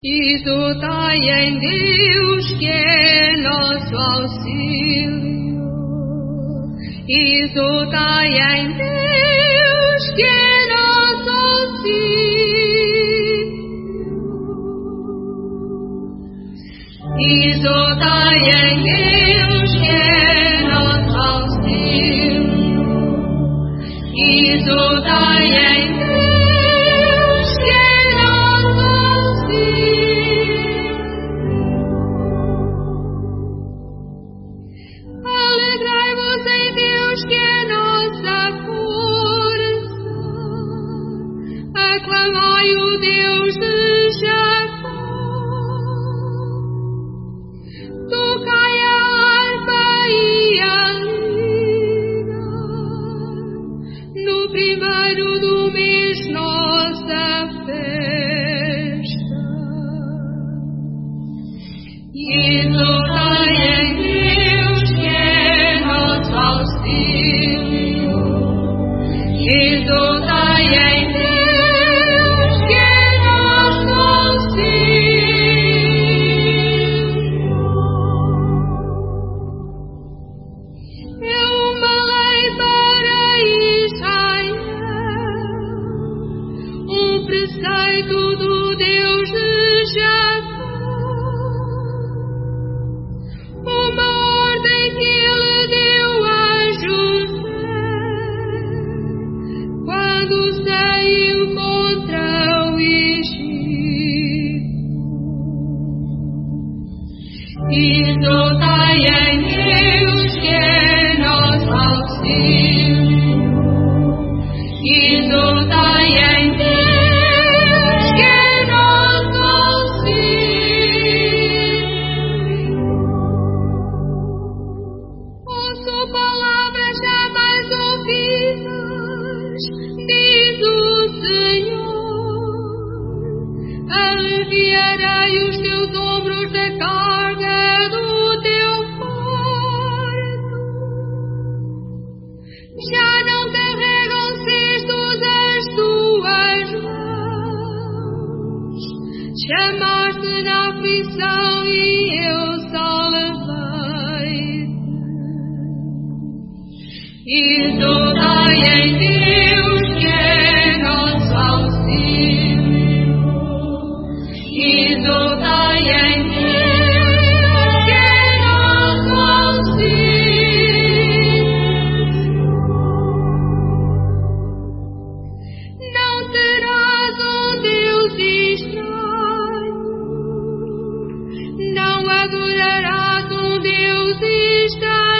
Exultai em Deus que é nosso auxílio. Exultai em Deus que é nosso auxílio. Exultai em Deus que é nosso auxílio. Exultai em Deus que é nosso auxílio. Alegrai-vos em Deus que é nossa força. Aclamai o Deus de Jacó. Tocai a harpa e a lira. No primeiro do mês nossa festa. Exultai em Deus que é nosso auxílio. Exultai em Deus que é nosso auxílio. É uma lei para Israel, preceito do Deus de Jacó. Uma ordem que ele deu a José quando saiu contra o Egito. Exultai em Deus que é nosso auxílio. Exultai em Deus que é nosso auxílio. Ouço palavras jamais ouvidas, diz o Senhor. Aliviarei os teus ombros da carga do teu fardo. Já não carregam cestos as tuas mãos. Chamaste na aflição e eu salvei-te. Exultai em Deus que é nosso auxílio. Exultai em Deus que é nosso auxílio. Não terás um Deus estranho. Não adorarás um Deus estranho.